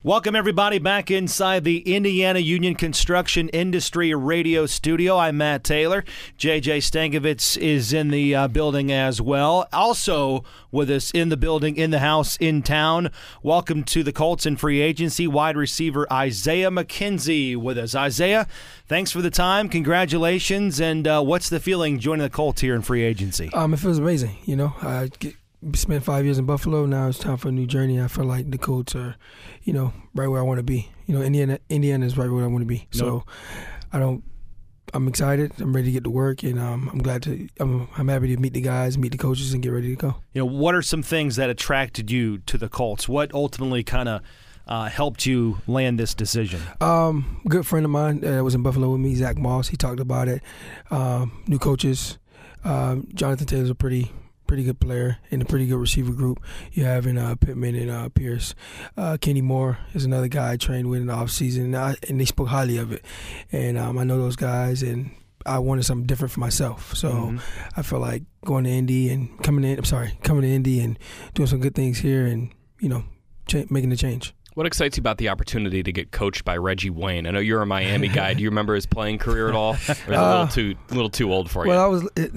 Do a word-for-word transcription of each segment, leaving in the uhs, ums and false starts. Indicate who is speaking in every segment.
Speaker 1: Welcome, everybody, back inside the Indiana Union Construction Industry Radio Studio. I'm Matt Taylor. J J Stankovitz is in the uh, building as well. Also with us in the building, in the house, in town. Welcome to the Colts in free agency, wide receiver Isaiah McKenzie with us. Isaiah, thanks for the time. Congratulations. And uh, what's the feeling joining the Colts here in free agency?
Speaker 2: Um, it feels amazing. You know, I get spent five years in Buffalo. Now it's time for a new journey. I feel like the Colts are, you know, right where I want to be. You know, Indiana, Indiana is right where I want to be. Nope. So, I don't. I'm excited. I'm ready to get to work, and um, I'm glad to. I'm, I'm happy to meet the guys, meet the coaches, and get ready to go.
Speaker 1: You know, what are some things that attracted you to the Colts? What ultimately kind of uh, helped you land this decision?
Speaker 2: Um, a good friend of mine that was in Buffalo with me, Zach Moss. He talked about it. Um, new coaches. Um, Jonathan Taylor's a pretty. pretty good player and a pretty good receiver group you have in uh, Pittman and uh, Pierce. Uh, Kenny Moore is another guy I trained with in the offseason, and, I, and they spoke highly of it. And um, I know those guys, and I wanted something different for myself. So mm-hmm. I felt like going to Indy and coming in, I'm sorry, coming to Indy and doing some good things here and, you know, cha- making the change.
Speaker 3: What excites you about the opportunity to get coached by Reggie Wayne? I know you're a Miami guy. Do you remember his playing career at all? Or is it a little
Speaker 2: uh,
Speaker 3: too, a little too old for you?
Speaker 2: Well, I was, it,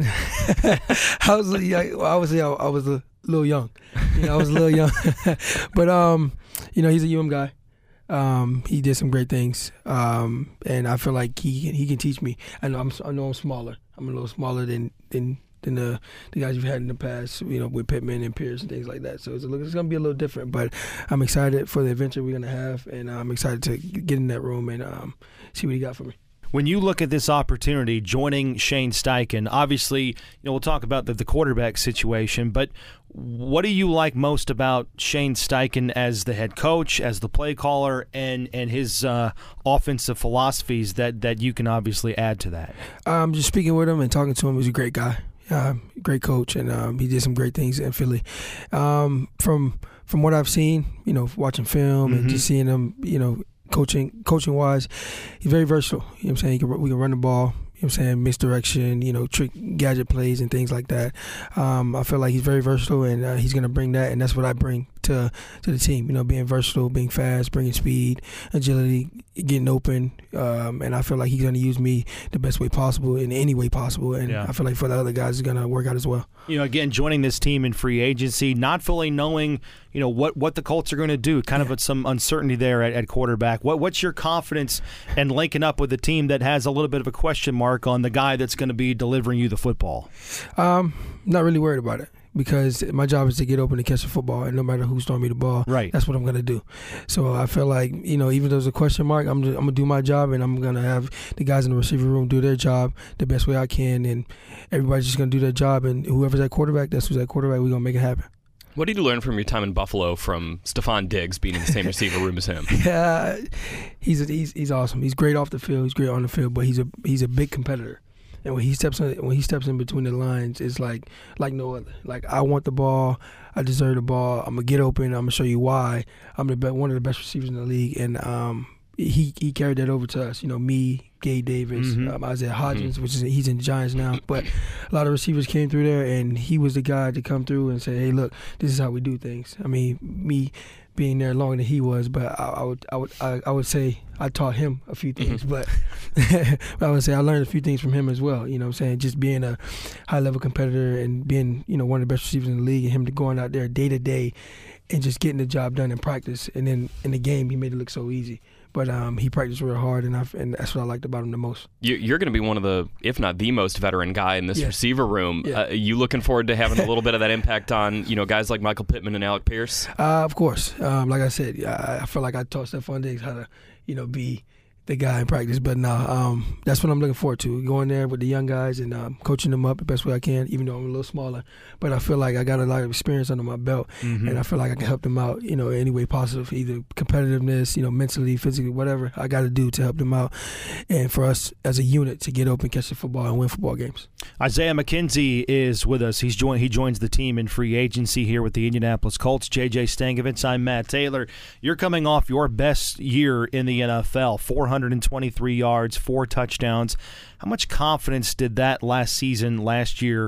Speaker 2: I was, yeah, I was, yeah, I was a little young. You know, I was a little young, but um, you know, he's a U M guy. Um, he did some great things, um, and I feel like he he can teach me. I know I'm, I know I'm smaller. I'm a little smaller than than. than the, the guys you've had in the past, you know, with Pittman and Pierce and things like that. So it's, a, it's going to be a little different, but I'm excited for the adventure we're going to have, and I'm excited to get in that room and um, see what he got for me.
Speaker 1: When you look at this opportunity, joining Shane Steichen, obviously, you know, we'll talk about the, the quarterback situation, but what do you like most about Shane Steichen as the head coach, as the play caller, and and his uh, offensive philosophies that, that you can obviously add to that?
Speaker 2: Um, just speaking with him and talking to him, he's a great guy. Uh, great coach, and um, he did some great things in Philly. Um, from from what I've seen, you know, watching film mm-hmm. and just seeing him, you know, coaching coaching wise, he's very versatile. You know what I'm saying? He can, we can run the ball. You know what I'm saying? Misdirection, you know, trick gadget plays and things like that. Um, I feel like he's very versatile, and uh, he's going to bring that, and that's what I bring to to the team. You know, being versatile, being fast, bringing speed, agility, getting open, um, and I feel like he's going to use me the best way possible in any way possible, and yeah. I feel like for the other guys, it's going to work out as well.
Speaker 1: You know, again, joining this team in free agency, not fully knowing, you know, what, what the Colts are going to do, kind yeah. of some uncertainty there at, at quarterback. What What's your confidence in linking up with a team that has a little bit of a question mark on the guy that's going to be delivering you the football?
Speaker 2: Um, not really worried about it, because my job is to get open and catch the football, and no matter who's throwing me the ball,
Speaker 1: right.
Speaker 2: that's what I'm going to do. So I feel like, you know, even though there's a question mark, I'm, just, I'm going to do my job, and I'm going to have the guys in the receiver room do their job the best way I can, and everybody's just going to do their job, and whoever's at quarterback, that's who's at quarterback, we're going to make it happen.
Speaker 3: What did you learn from your time in Buffalo from Stephon Diggs being in the same receiver room as him?
Speaker 2: Yeah, he's, a, he's he's awesome. He's great off the field. He's great on the field, but he's a he's a big competitor. And when he steps in, when he steps in between the lines, it's like like no other. Like, I want the ball, I deserve the ball. I'm gonna get open. I'm gonna show you why. I'm the be- one of the best receivers in the league, and um, he he carried that over to us. You know, me, Gabe Davis, mm-hmm. um, Isaiah Hodgins, mm-hmm. which is he's in the Giants now. But a lot of receivers came through there, and he was the guy to come through and say, "Hey, look, this is how we do things." I mean, me being there longer than he was, but I, I would I would I, I would say I taught him a few things, mm-hmm. but, but I would say I learned a few things from him as well. You know what I'm saying? Just being a high level competitor and being, you know, one of the best receivers in the league, and him to going out there day to day and just getting the job done in practice, and then in the game he made it look so easy. But um, he practiced real hard, and I and that's what I liked about him the most.
Speaker 3: You're going to be one of the, if not the most veteran guy in this
Speaker 2: yeah.
Speaker 3: receiver room.
Speaker 2: Yeah.
Speaker 3: Uh, you looking forward to having a little bit of that impact on, you know, guys like Michael Pittman and Alec Pierce?
Speaker 2: Uh, of course. Um, like I said, I, I feel like I taught Stephon Diggs how to, you know, be the guy in practice. But no, um, that's what I'm looking forward to, going there with the young guys and um, coaching them up the best way I can, even though I'm a little smaller. But I feel like I got a lot of experience under my belt, mm-hmm. and I feel like I can help them out, you know, any way possible, either competitiveness, you know, mentally, physically, whatever I got to do to help them out, and for us as a unit to get open, catch the football, and win football games.
Speaker 1: Isaiah McKenzie is with us. He's joined. He joins the team in free agency here with the Indianapolis Colts. J J Stankovitz, I'm Matt Taylor. You're coming off your best year in the N F L, four hundred twenty-three yards, four touchdowns. How much confidence did that last season, last year,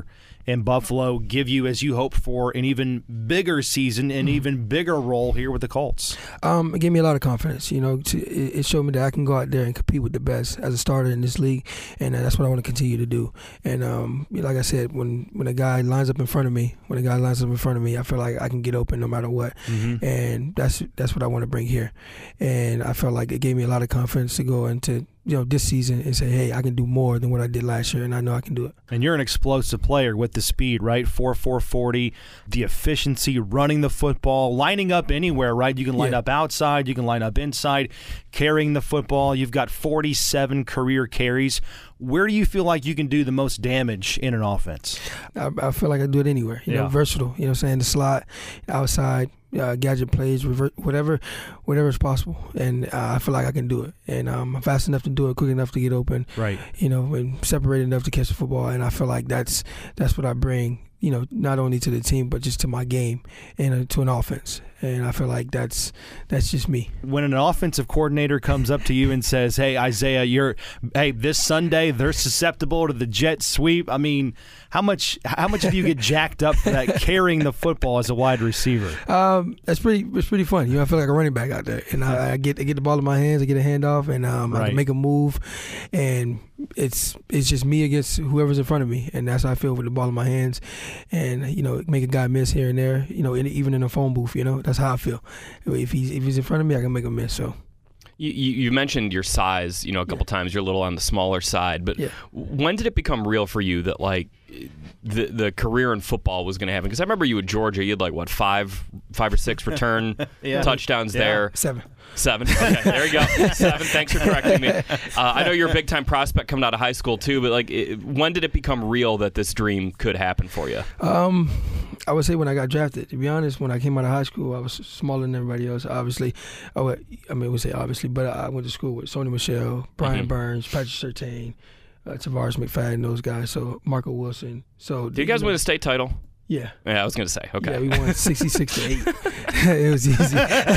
Speaker 1: in Buffalo give you, as you hoped for, an even bigger season, an even bigger role here with the Colts?
Speaker 2: Um, it gave me a lot of confidence. You know, to, it showed me that I can go out there and compete with the best as a starter in this league, and that's what I want to continue to do. And um, like I said, when when a guy lines up in front of me, when a guy lines up in front of me, I feel like I can get open no matter what, mm-hmm. and that's that's what I want to bring here. And I felt like it gave me a lot of confidence to go into, you know, this season and say, hey, I can do more than what I did last year, and I know I can do it.
Speaker 1: And you're an explosive player with the speed, right? four four forty, the efficiency, running the football, lining up anywhere, right? You can line
Speaker 2: yeah.
Speaker 1: up outside, you can line up inside, carrying the football. You've got forty-seven career carries. Where do you feel like you can do the most damage in an offense?
Speaker 2: I, I feel like I do it anywhere. You
Speaker 1: yeah.
Speaker 2: know, versatile. You know what I'm saying? The slot, outside, uh, gadget plays, revert, whatever, whatever is possible. And uh, I feel like I can do it. And um, I'm fast enough to do it, quick enough to get open.
Speaker 1: Right.
Speaker 2: You know, and separated enough to catch the football. And I feel like that's that's what I bring, you know, not only to the team but just to my game and uh, to an offense. And I feel like that's that's just me.
Speaker 1: When an offensive coordinator comes up to you and says, "Hey, Isaiah, you're hey this Sunday they're susceptible to the jet sweep," I mean, how much how much do you get jacked up for that carrying the football as a wide receiver?
Speaker 2: Um, that's pretty it's pretty fun. You know, I feel like a running back out there, and I, I get I get the ball in my hands, I get a handoff, and um, right. I can make a move, and it's it's just me against whoever's in front of me, and that's how I feel with the ball in my hands, and you know, make a guy miss here and there, you know, in, even in a phone booth, you know. That's how I feel. If he's if he's in front of me, I can make him miss. So,
Speaker 3: you, you mentioned your size, you know, a couple yeah. times. You're a little on the smaller side, but
Speaker 2: yeah.
Speaker 3: when did it become real for you that like the the career in football was going to happen? Because I remember you at Georgia, you had like what five five or six return
Speaker 1: yeah.
Speaker 3: touchdowns
Speaker 1: yeah.
Speaker 3: there.
Speaker 2: Seven.
Speaker 3: Seven. Okay, there you go. Seven. Thanks for correcting me. Uh, I know you're a big time prospect coming out of high school too, but like, it, when did it become real that this dream could happen for you?
Speaker 2: Um, I would say when I got drafted. To be honest, when I came out of high school, I was smaller than everybody else. Obviously, I, would, I mean, I would say obviously, but I went to school with Sony Michel, Brian mm-hmm. Burns, Patrick Surtain, uh, Tavares McFadden, those guys. So Marco Wilson. So
Speaker 3: did you guys you know, win a state title?
Speaker 2: Yeah.
Speaker 3: Yeah, I was going to say. Okay.
Speaker 2: Yeah, we won sixty-six to eight. It was easy.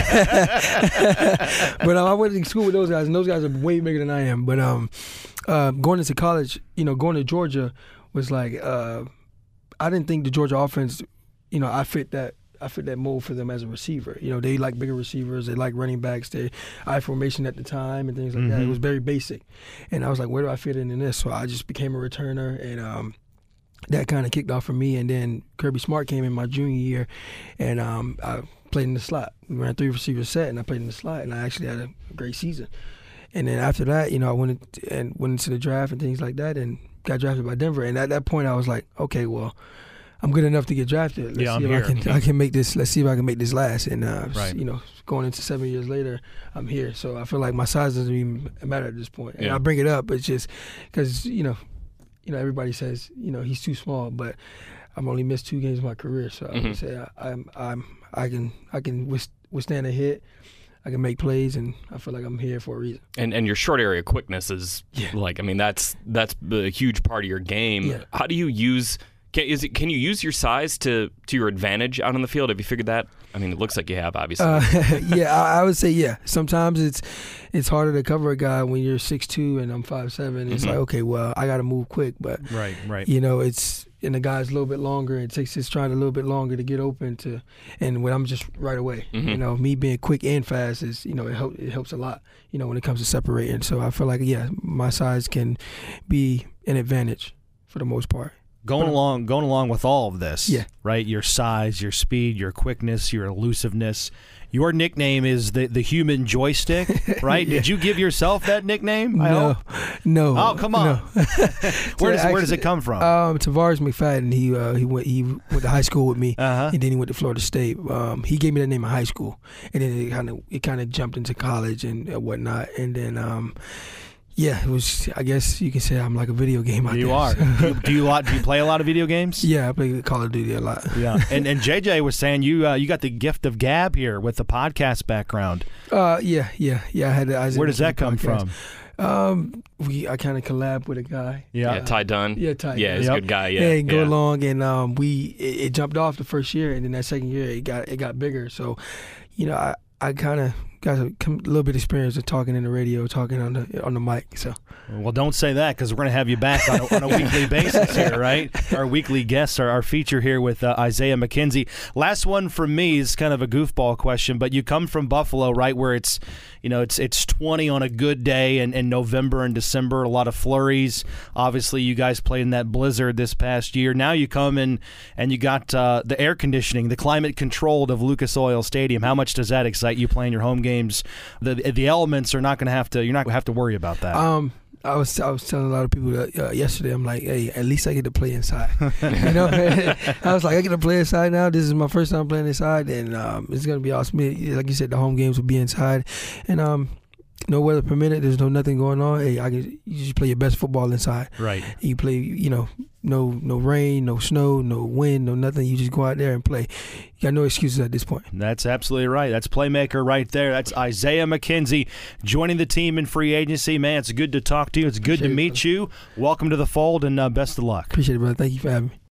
Speaker 2: But um, I went to school with those guys, and those guys are way bigger than I am. But um, uh, going into college, you know, going to Georgia was like, uh, I didn't think the Georgia offense, you know, I fit that. I fit that mold for them as a receiver. You know, they like bigger receivers. They like running backs. They I formation at the time and things like mm-hmm. that. It was very basic. And I was like, where do I fit in in this? So I just became a returner, and um, that kind of kicked off for me. And then Kirby Smart came in my junior year, and um, I played in the slot. We ran three receiver set, and I played in the slot, and I actually had a great season. And then after that, you know, I went and went into the draft and things like that, and got drafted by Denver. And at that point, I was like, okay, well, I'm good enough to get drafted. Let's
Speaker 1: yeah,
Speaker 2: see
Speaker 1: I'm
Speaker 2: if
Speaker 1: here.
Speaker 2: I can I can make this. Let's see if I can make this last. And uh,
Speaker 1: right.
Speaker 2: you know, going into seven years later, I'm here. So I feel like my size doesn't even matter at this point. And
Speaker 3: yeah.
Speaker 2: I bring it up, it's just because you know, you know, everybody says you know he's too small, but I've only missed two games of my career, so mm-hmm. I would say I, I'm I'm I can I can withstand a hit. I can make plays, and I feel like I'm here for a reason.
Speaker 3: And and your short area quickness is
Speaker 2: yeah.
Speaker 3: like I mean that's that's a huge part of your game.
Speaker 2: Yeah.
Speaker 3: How do you use? Can, is it, can you use your size to, to your advantage out on the field? Have you figured that? I mean, it looks like you have, obviously.
Speaker 2: Uh, yeah, I, I would say yeah. Sometimes it's it's harder to cover a guy when you're six two and I'm five seven. It's mm-hmm. like, okay, well, I got to move quick. But,
Speaker 1: right, right.
Speaker 2: you know, it's – and the guy's a little bit longer. It takes his stride a little bit longer to get open to – and when I'm just right away. Mm-hmm. You know, me being quick and fast is – you know, it, help, it helps a lot, you know, when it comes to separating. So I feel like, yeah, my size can be an advantage for the most part.
Speaker 1: Going along, going along with all of this,
Speaker 2: yeah.
Speaker 1: right? Your size, your speed, your quickness, your elusiveness. Your nickname is the the human joystick, right? yeah. Did you give yourself that nickname? I
Speaker 2: no,
Speaker 1: hope?
Speaker 2: no.
Speaker 1: Oh, come on.
Speaker 2: No.
Speaker 1: where does
Speaker 2: actually,
Speaker 1: where does it come from?
Speaker 2: Um, Tavares McFadden. He uh, he went he went to high school with me,
Speaker 1: uh-huh.
Speaker 2: and then he went to Florida State. Um, he gave me that name in high school, and then it kind of it kind of jumped into college and whatnot, and then. Um, Yeah, it was. I guess you can say I'm like a video game out
Speaker 1: you
Speaker 2: there.
Speaker 1: are. do, you, do you lot? Do you play a lot of video games?
Speaker 2: Yeah, I play Call of Duty a lot.
Speaker 1: Yeah, and and J J was saying you uh, you got the gift of gab here with the podcast background.
Speaker 2: Uh, yeah, yeah, yeah. I had. The Isaac
Speaker 1: Where does that come
Speaker 2: podcast.
Speaker 1: from?
Speaker 2: Um, we I kind of collab with a guy.
Speaker 3: Yeah, yeah Ty Dunn.
Speaker 2: Yeah, Ty.
Speaker 3: Yeah, he's
Speaker 2: yep.
Speaker 3: a good guy. Yeah,
Speaker 2: yeah and go
Speaker 3: yeah.
Speaker 2: along, and um, we it, it jumped off the first year, and then that second year it got it got bigger. So, you know, I I kind of got a, a little bit of experience of talking in the radio, talking on the on the mic. So,
Speaker 1: well, don't say that because we're going to have you back on a, on a weekly basis here, right? Our weekly guests are our feature here with uh, Isaiah McKenzie. Last one from me is kind of a goofball question, but you come from Buffalo, right, where it's you know it's it's twenty on a good day, and in November and December, a lot of flurries. Obviously, you guys played in that blizzard this past year. Now you come in and you got uh, the air conditioning, the climate controlled of Lucas Oil Stadium. How much does that excite you playing your home games? The the elements are not going to have to. You're not going to have to worry about that.
Speaker 2: Um. I was I was telling a lot of people that uh, yesterday. I'm like, hey, at least I get to play inside. You know, I was like, I get to play inside now. This is my first time playing inside, and um, it's gonna be awesome. Like you said, the home games will be inside, and um, no weather permitted. There's no nothing going on. Hey, I can you just play your best football inside.
Speaker 1: Right.
Speaker 2: You play, you know, no no rain, no snow, no wind, no nothing. You just go out there and play. You got no excuses at this point.
Speaker 1: That's absolutely right. That's playmaker right there. That's Isaiah McKenzie joining the team in free agency. Man, it's good to talk to you. It's good
Speaker 2: Appreciate
Speaker 1: to meet
Speaker 2: it,
Speaker 1: you. Welcome to the fold, and uh, best of luck.
Speaker 2: Appreciate it, brother. Thank you for having me.